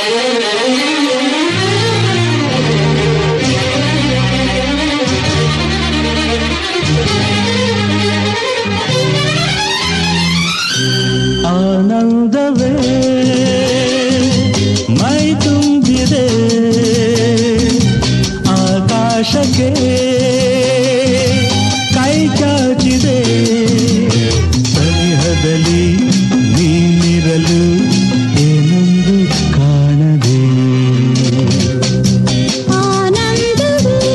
ಆನಂದವೇ ಮೈ ತುಂಬಿದೆ ಆಕಾಶಕ್ಕೆ ಕೈ ಚಾಚಿದೆ ಸನಿಹದಲ್ಲಿ ನೀನಿರಲು ಏನೊಂದು ಕಾಣದೆ ಆನಂದವೇ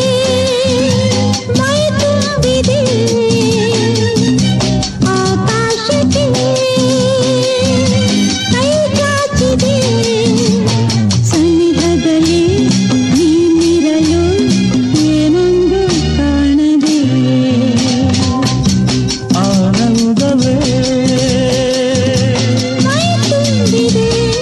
ಮೈ ತುಂಬಿದೆ ಆಕಾಶಕ್ಕೆ ಕೈ ಚಾಚಿದೆ ಸನಿಹದಲ್ಲಿ ನೀನಿರಲು ಏನೊಂದು ಕಾಣದೆ ಆನಂದವೇ ಮೈ ತುಂಬಿದೆ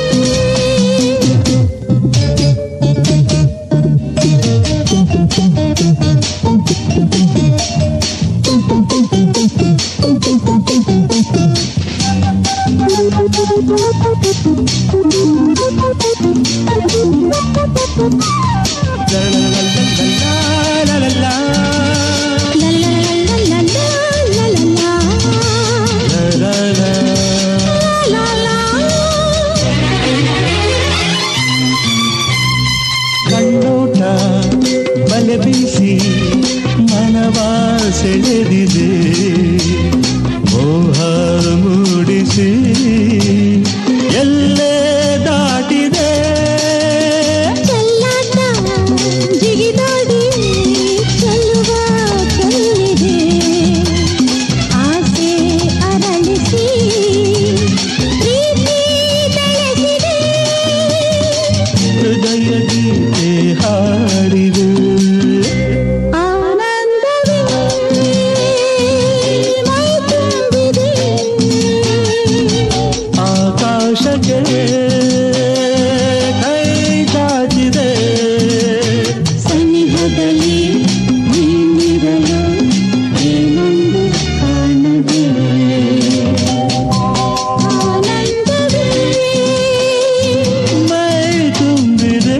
ಕಣ್ಣೋಟ ಬಲೆ ಬೀಸಿ ಮನವ ಸೆಳೆದಿದೆ ಮೋಹ ಮೂಡಿಸಿ ಎಲ್ಲೇ ದಾಟಿದೆ ಚೆಲ್ಲಾಟ ಜಿಗಿದಾಡಿ ಚೆಲ್ಲುವ ಚೆಲ್ಲಿದೆ ಆಸೆ ಅರಳಿಸಿ ಪ್ರೀತಿ ಬೆಳೆಸಿದೆ ಹೃದಯ ಗೀತೆ ಹಾಡಿದೆ ಆನಂದವೇ ಮೈ ತುಂಬಿದೆ ಆಕಾಶಕ್ಕೆ ಕೈ ಚಾಚಿದೆ ಸನಿಹದಲ್ಲಿ ನೀನಿರಲು ಏನೊಂದು ಕಾಣದೆ ಆನಂದವೇ ಮೈ ತುಂಬಿದೆ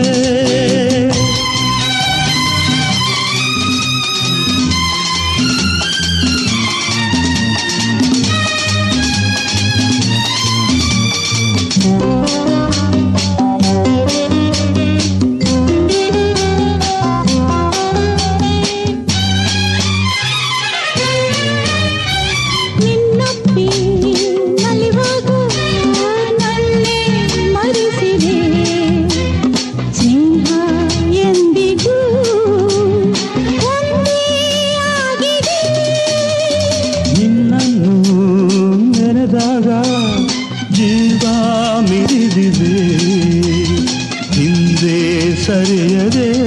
ನಿನ್ನಪ್ಪಿ ನಲಿವಾಗ ನನ್ನೇ ಮರೆಸಿದೆ ಸ್ನೇಹ ಎಂದಿಗೂ ಒಂದೇ ಆಗಿದೆ ನಿನ್ನನ್ನು ನೆನೆದಾಗ ಜೀವ ಮಿಡಿದಿದೆ ಹಿಂದೆ ಸರಿಯದೆ